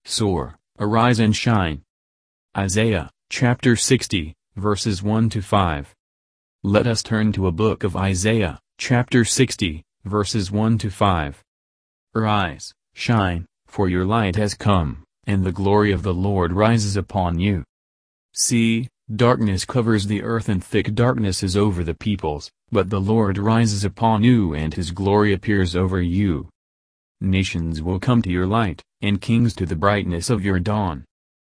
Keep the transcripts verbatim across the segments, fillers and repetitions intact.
Soar, arise and shine. Isaiah, chapter sixty, verses one to five. Let us turn to a book of Isaiah, chapter sixty, verses one to five. Arise, shine, for your light has come, and the glory of the Lord rises upon you. See, darkness covers the earth and thick darkness is over the peoples, but the Lord rises upon you and his glory appears over you. Nations will come to your light, and kings to the brightness of your dawn.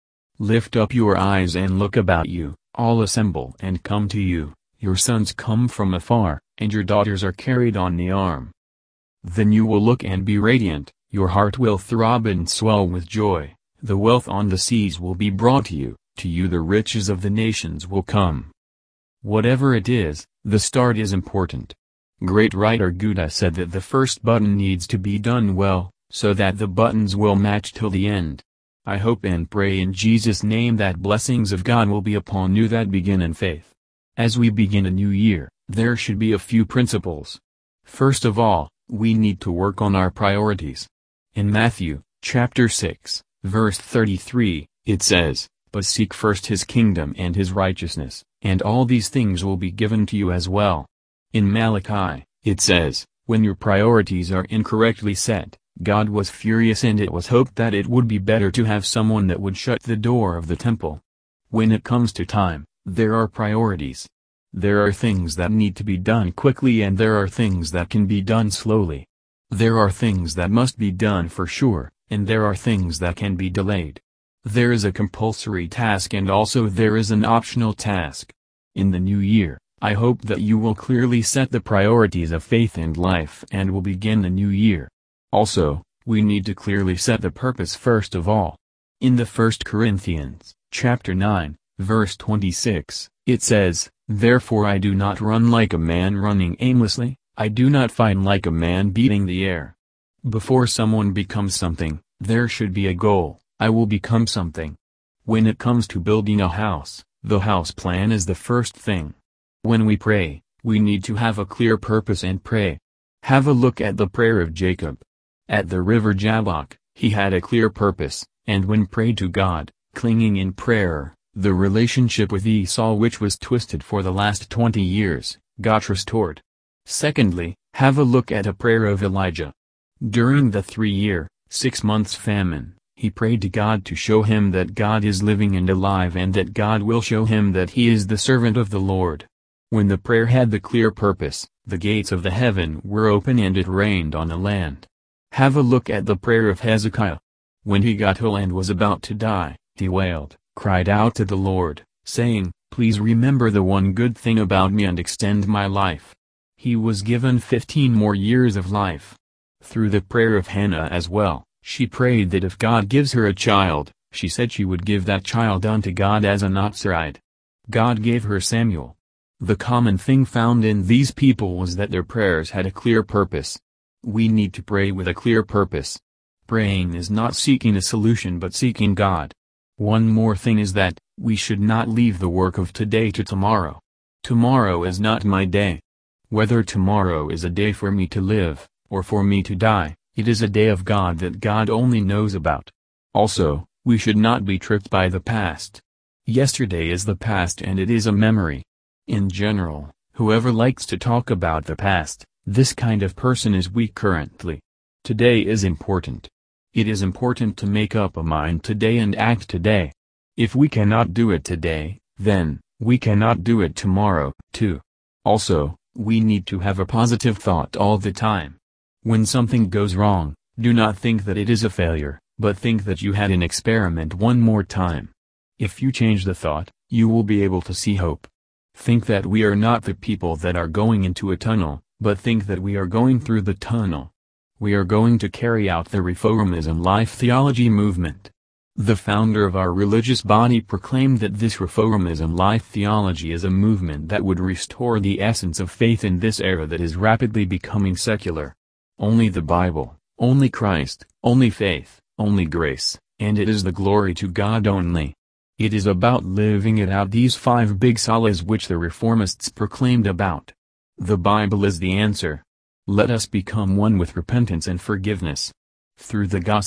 Lift up your eyes and look about you, all assemble and come to you, your sons come from afar, and your daughters are carried on the arm. Then you will look and be radiant, your heart will throb and swell with joy, the wealth on the seas will be brought to you, to you the riches of the nations will come. Whatever it is, the start is important. Great writer Gouda said that the first button needs to be done well, so that the buttons will match till the end. I hope and pray in Jesus' name that blessings of God will be upon you that begin in faith. As we begin a new year, there should be a few principles. First of all, we need to work on our priorities. In Matthew, chapter six, verse thirty-three, it says, "But seek first his kingdom and his righteousness, and all these things will be given to you as well." In Malachi, it says, "When your priorities are incorrectly set, God was furious and it was hoped that it would be better to have someone that would shut the door of the temple." When it comes to time, there are priorities. There are things that need to be done quickly and there are things that can be done slowly. There are things that must be done for sure, and there are things that can be delayed. There is a compulsory task and also there is an optional task. In the new year, I hope that you will clearly set the priorities of faith and life and will begin the new year. Also, we need to clearly set the purpose first of all. In the First Corinthians, chapter nine, verse twenty-six, it says, "Therefore I do not run like a man running aimlessly, I do not fight like a man beating the air." Before someone becomes something, there should be a goal. I will become something. When it comes to building a house, the house plan is the first thing. When we pray, we need to have a clear purpose and pray. Have a look at the prayer of Jacob. At the river Jabbok, he had a clear purpose, and when prayed to God, clinging in prayer, the relationship with Esau which was twisted for the last twenty years, got restored. Secondly, have a look at a prayer of Elijah. During the three-year, six-months famine, he prayed to God to show him that God is living and alive and that God will show him that he is the servant of the Lord. When the prayer had the clear purpose, the gates of the heaven were open and it rained on the land. Have a look at the prayer of Hezekiah. When he got ill and was about to die, he wailed, cried out to the Lord, saying, "Please remember the one good thing about me and extend my life." He was given fifteen more years of life. Through the prayer of Hannah as well, she prayed that if God gives her a child, she said she would give that child unto God as a Nazirite. God gave her Samuel. The common thing found in these people was that their prayers had a clear purpose. We need to pray with a clear purpose. Praying is not seeking a solution but seeking God. One more thing is that, we should not leave the work of today to tomorrow. Tomorrow is not my day. Whether tomorrow is a day for me to live, or for me to die, it is a day of God that God only knows about. Also, we should not be tricked by the past. Yesterday is the past and it is a memory. In general, whoever likes to talk about the past, this kind of person is weak currently. Today is important. It is important to make up a mind today and act today. If we cannot do it today, then, we cannot do it tomorrow, too. Also, we need to have a positive thought all the time. When something goes wrong, do not think that it is a failure, but think that you had an experiment one more time. If you change the thought, you will be able to see hope. Think that we are not the people that are going into a tunnel, but think that we are going through the tunnel. We are going to carry out the Reformism life theology movement. The founder of our religious body proclaimed that this Reformism life theology is a movement that would restore the essence of faith in this era that is rapidly becoming secular. Only the Bible, only Christ, only faith, only grace, and it is the glory to God only. It is about living it out, these five big solas which the Reformists proclaimed about. The Bible is the answer. Let us become one with repentance and forgiveness. Through the gospel,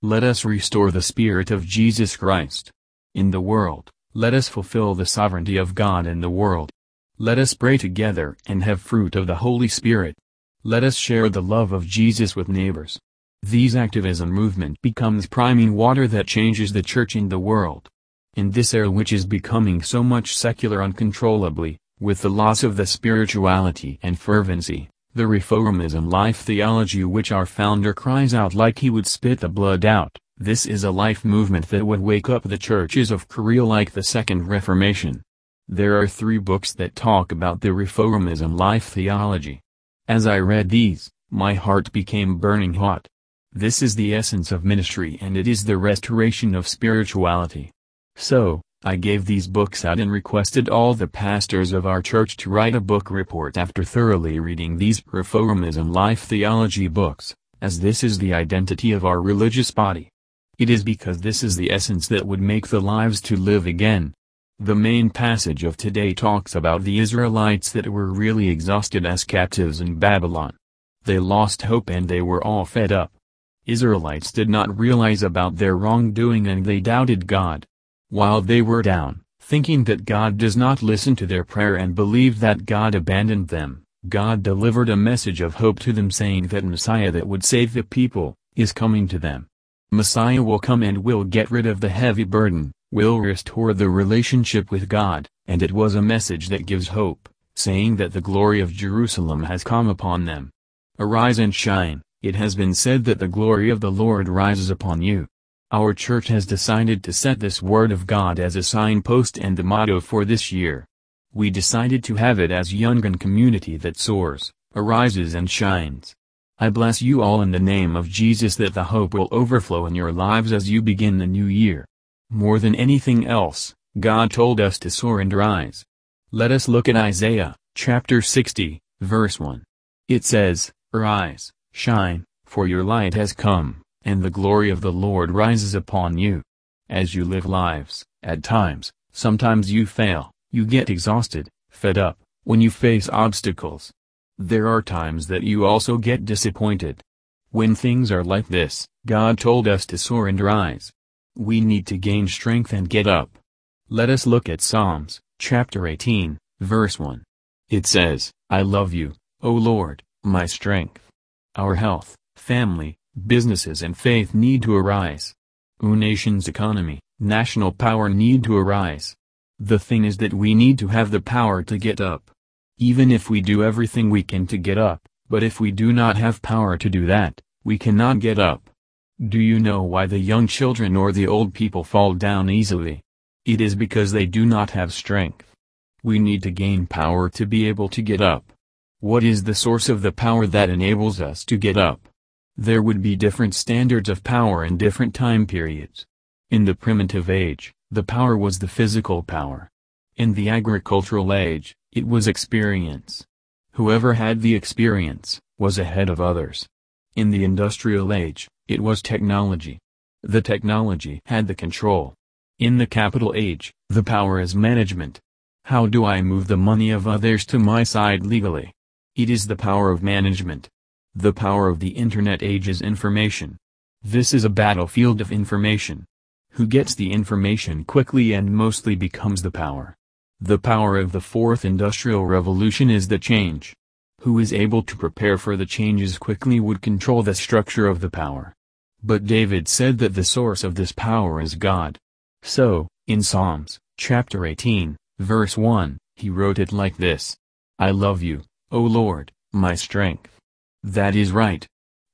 Let us restore the Spirit of Jesus Christ in the world. Let us fulfill the sovereignty of God in the world. Let us pray together and have fruit of the Holy Spirit. Let us share the love of Jesus with neighbors. These activism movement becomes priming water that changes the church in the world. In this era which is becoming so much secular uncontrollably, with the loss of the spirituality and fervency, the reformism life theology which our founder cries out like he would spit the blood out, this is a life movement that would wake up the churches of Korea like the Second Reformation. There are three books that talk about the reformism life theology. As I read these, my heart became burning hot. This is the essence of ministry and it is the restoration of spirituality. So, I gave these books out and requested all the pastors of our church to write a book report after thoroughly reading these reformism life theology books, as this is the identity of our religious body. It is because this is the essence that would make the lives to live again. The main passage of today talks about the Israelites that were really exhausted as captives in Babylon. They lost hope and they were all fed up. Israelites did not realize about their wrongdoing and they doubted God. While they were down, thinking that God does not listen to their prayer and believed that God abandoned them, God delivered a message of hope to them saying that Messiah that would save the people, is coming to them. Messiah will come and will get rid of the heavy burden, will restore the relationship with God, and it was a message that gives hope, saying that the glory of Jerusalem has come upon them. Arise and shine. It has been said that the glory of the Lord rises upon you. Our church has decided to set this word of God as a signpost and the motto for this year. We decided to have it as Yungan community that soars, arises and shines. I bless you all in the name of Jesus that the hope will overflow in your lives as you begin the new year. More than anything else, God told us to soar and rise. Let us look at Isaiah, chapter sixty, verse one. It says, Arise, shine, for your light has come, and the glory of the Lord rises upon you. As you live lives, at times, sometimes you fail, you get exhausted, fed up, when you face obstacles. There are times that you also get disappointed. When things are like this, God told us to soar and rise. We need to gain strength and get up. Let us look at Psalms, chapter eighteen, verse one. It says, I love you, O Lord, my strength. Our health, family, businesses and faith need to arise. Our nation's economy, national power need to arise. The thing is that we need to have the power to get up. Even if we do everything we can to get up, but if we do not have power to do that, we cannot get up. Do you know why the young children or the old people fall down easily? It is because they do not have strength. We need to gain power to be able to get up. What is the source of the power that enables us to get up? There would be different standards of power in different time periods. In the primitive age, the power was the physical power. In the agricultural age, it was experience. Whoever had the experience, was ahead of others. In the industrial age, it was technology. The technology had the control. In the capital age, the power is management. How do I move the money of others to my side legally? It is the power of management. The power of the internet age is information. This is a battlefield of information. Who gets the information quickly and mostly becomes the power. The power of the fourth industrial revolution is the change. Who is able to prepare for the changes quickly would control the structure of the power. But David said that the source of this power is God. So, in Psalms, chapter eighteen, verse one, he wrote it like this. I love you, O Lord, my strength. That is right.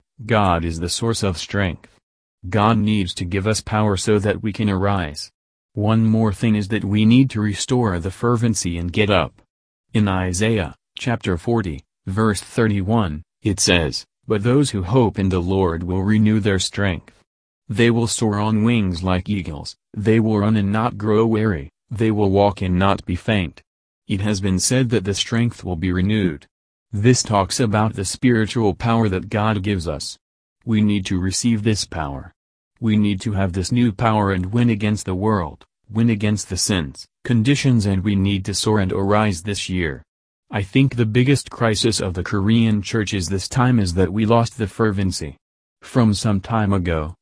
God is the source of strength. God needs to give us power so that we can arise. One more thing is that we need to restore the fervency and get up. In Isaiah, chapter forty, verse thirty-one, it says, But those who hope in the Lord will renew their strength. They will soar on wings like eagles, they will run and not grow weary, they will walk and not be faint. It has been said that the strength will be renewed. This talks about the spiritual power that God gives us. We need to receive this power. We need to have this new power and win against the world, win against the sins, conditions, and we need to soar and arise this year. I think the biggest crisis of the Korean churches this time is that we lost the fervency. From some time ago,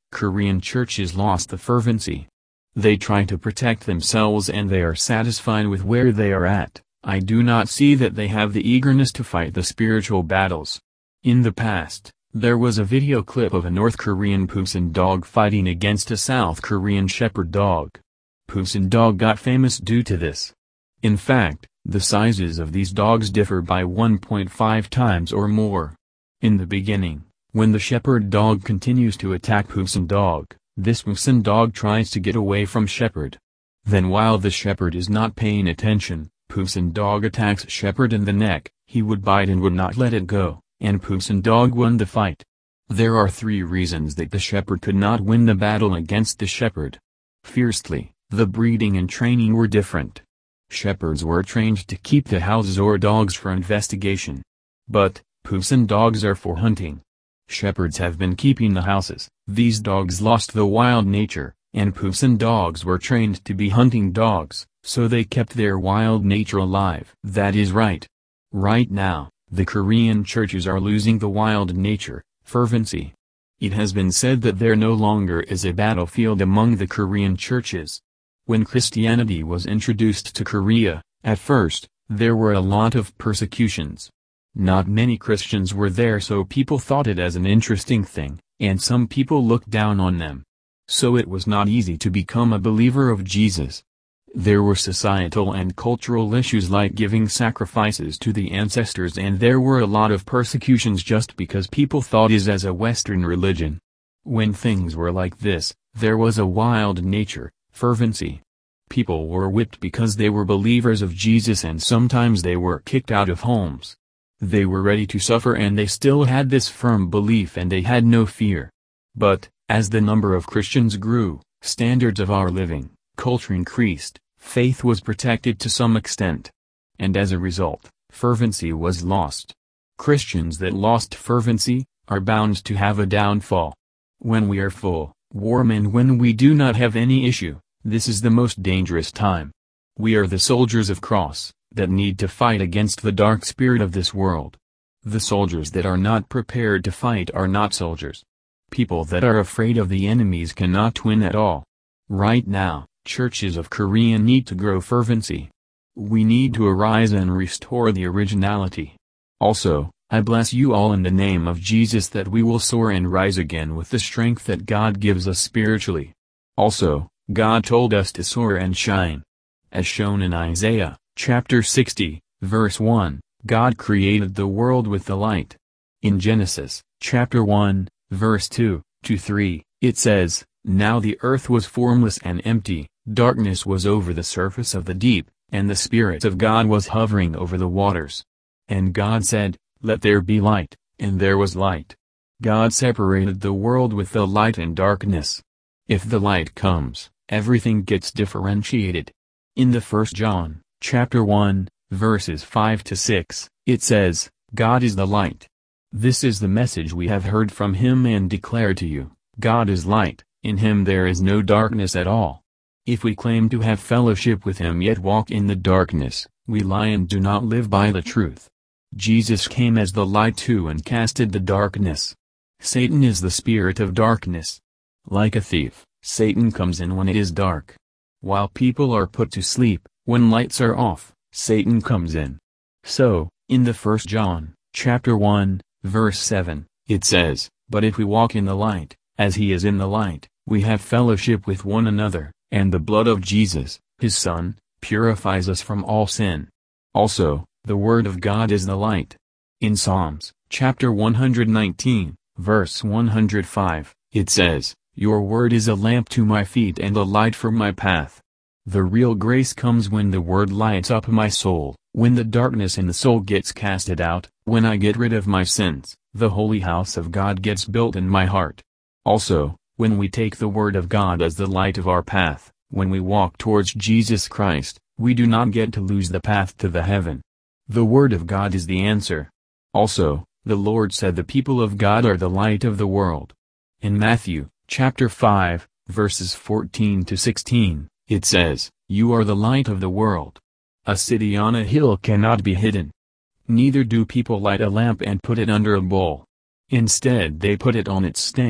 Korean churches lost the fervency. They try to protect themselves and they are satisfied with where they are at. I do not see that they have the eagerness to fight the spiritual battles. In the past, there was a video clip of a North Korean Pusan dog fighting against a South Korean shepherd dog. Pusan dog got famous due to this. In fact, the sizes of these dogs differ by one point five times or more. In the beginning, when the shepherd dog continues to attack Pusan dog, this Pusan dog tries to get away from shepherd. Then while the shepherd is not paying attention, Pusan dog attacks shepherd in the neck. He would bite and would not let it go, and Pusan dog won the fight. There are three reasons that the shepherd could not win the battle against the shepherd. Firstly, the breeding and training were different. Shepherds were trained to keep the houses or dogs for investigation. But, Pusan dogs are for hunting. Shepherds have been keeping the houses. These dogs lost the wild nature, and Pusan dogs were trained to be hunting dogs, so they kept their wild nature alive. That is right. Right now, the Korean churches are losing the wild nature, fervency. It has been said that there no longer is a battlefield among the Korean churches. When Christianity was introduced to Korea, at first, there were a lot of persecutions. Not many Christians were there, so people thought it as an interesting thing, and some people looked down on them. So it was not easy to become a believer of Jesus. There were societal and cultural issues like giving sacrifices to the ancestors, and there were a lot of persecutions just because people thought it as a Western religion. When things were like this, there was a wild nature, fervency. People were whipped because they were believers of Jesus, and sometimes they were kicked out of homes. They were ready to suffer, and they still had this firm belief, and they had no fear. But, as the number of Christians grew, standards of our living, culture increased, faith was protected to some extent. And as a result, fervency was lost. Christians that lost fervency, are bound to have a downfall. When we are full, warm, and when we do not have any issue, this is the most dangerous time. We are the soldiers of cross, that need to fight against the dark spirit of this world. The soldiers that are not prepared to fight are not soldiers. People that are afraid of the enemies cannot win at all. Right now, churches of Korea need to grow fervency. We need to arise and restore the originality. Also, I bless you all in the name of Jesus that we will soar and rise again with the strength that God gives us spiritually. Also, God told us to soar and shine. As shown in Isaiah, chapter sixty, verse one, God created the world with the light. In Genesis, chapter one, verse two to three, it says, "Now the earth was formless and empty, darkness was over the surface of the deep, and the Spirit of God was hovering over the waters. And God said, Let there be light, and there was light." God separated the world with the light and darkness. If the light comes, everything gets differentiated. In the First John, chapter one, verses five to six, it says, "God is the light. This is the message we have heard from him and declare to you, God is light, in him there is no darkness at all. If we claim to have fellowship with him yet walk in the darkness, we lie and do not live by the truth." Jesus came as the light too and casted the darkness. Satan is the spirit of darkness. Like a thief, Satan comes in when it is dark. While people are put to sleep, when lights are off, Satan comes in. So, in the First John, chapter one, verse seven, it says, "But if we walk in the light, as he is in the light, we have fellowship with one another, and the blood of Jesus, his Son, purifies us from all sin." Also, the Word of God is the light. In Psalms, chapter one hundred nineteen, verse one hundred five, it says, "Your word is a lamp to my feet and a light for my path." The real grace comes when the Word lights up my soul, when the darkness in the soul gets casted out, when I get rid of my sins, the holy house of God gets built in my heart. Also, when we take the Word of God as the light of our path, when we walk towards Jesus Christ, we do not get to lose the path to the heaven. The Word of God is the answer. Also, the Lord said the people of God are the light of the world. In Matthew, chapter five, verses fourteen to sixteen, it says, "You are the light of the world. A city on a hill cannot be hidden. Neither do people light a lamp and put it under a bowl. Instead they put it on its stand,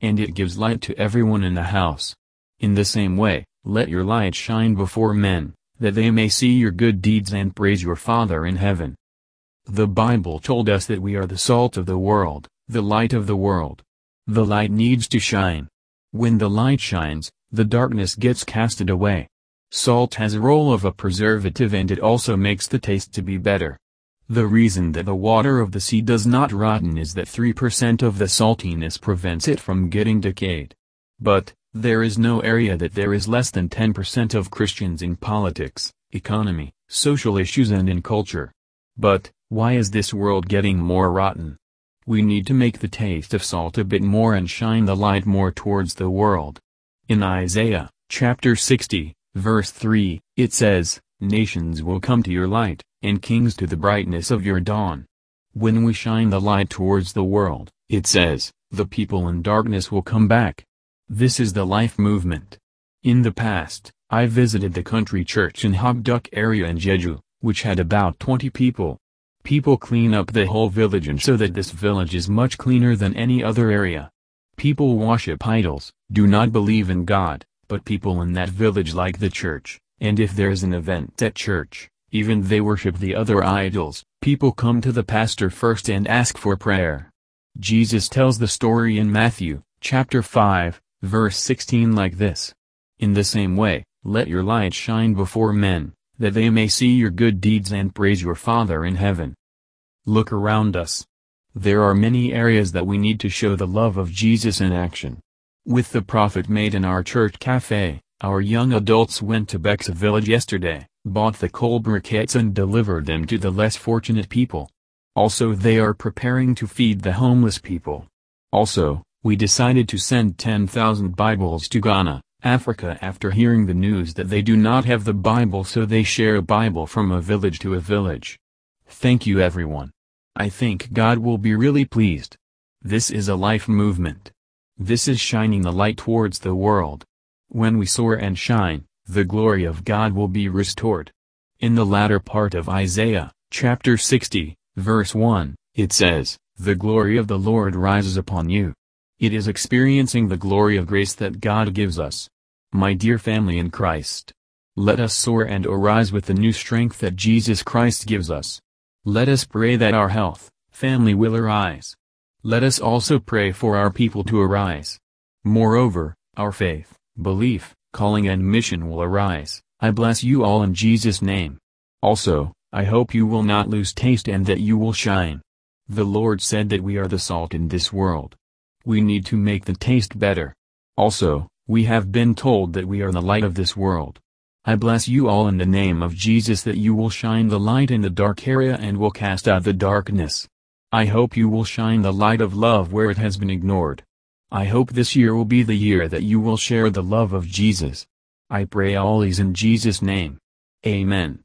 and it gives light to everyone in the house. In the same way, let your light shine before men, that they may see your good deeds and praise your Father in heaven. The Bible told us that we are the salt of the world, the light of the world. The light needs to shine. When the light shines, the darkness gets casted away. Salt has a role of a preservative, and it also makes the taste to be better. The reason that the water of the sea does not rotten is that three percent of the saltiness prevents it from getting decayed. But, there is no area that there is less than ten percent of Christians in politics, economy, social issues and in culture. But, why is this world getting more rotten? We need to make the taste of salt a bit more and shine the light more towards the world. In Isaiah, chapter sixty, verse three, it says, "Nations will come to your light, and kings to the brightness of your dawn." When we shine the light towards the world, it says, the people in darkness will come back. This is the life movement. In the past, I visited the country church in Habduk area in Jeju, which had about twenty people. People clean up the whole village, and so that this village is much cleaner than any other area. People worship idols, do not believe in God, but people in that village like the church, and if there's an event at church, even they worship the other idols. People come to the pastor first and ask for prayer. Jesus tells the story in Matthew, chapter five, verse sixteen like this. In the same way, let your light shine before men, that they may see your good deeds and praise your Father in heaven. Look around us. There are many areas that we need to show the love of Jesus in action. With the Prophet made in our church cafe, our young adults went to Bexa village yesterday, bought the coal briquettes and delivered them to the less fortunate people. Also, they are preparing to feed the homeless people. Also, we decided to send ten thousand Bibles to Ghana, Africa after hearing the news that they do not have the Bible, so they share a Bible from a village to a village. Thank you everyone. I think God will be really pleased. This is a life movement. This is shining the light towards the world. When we soar and shine, the glory of God will be restored. In the latter part of Isaiah, chapter sixty, verse one, it says, "The glory of the Lord rises upon you." It is experiencing the glory of grace that God gives us. My dear family in Christ, let us soar and arise with the new strength that Jesus Christ gives us. Let us pray that our health, family will arise. Let us also pray for our people to arise. Moreover, our faith, belief, calling and mission will arise. I bless you all in Jesus' name. Also, I hope you will not lose taste and that you will shine. The Lord said that we are the salt in this world. We need to make the taste better. Also, we have been told that we are the light of this world. I bless you all in the name of Jesus that you will shine the light in the dark area and will cast out the darkness. I hope you will shine the light of love where it has been ignored. I hope this year will be the year that you will share the love of Jesus. I pray all these in Jesus' name. Amen.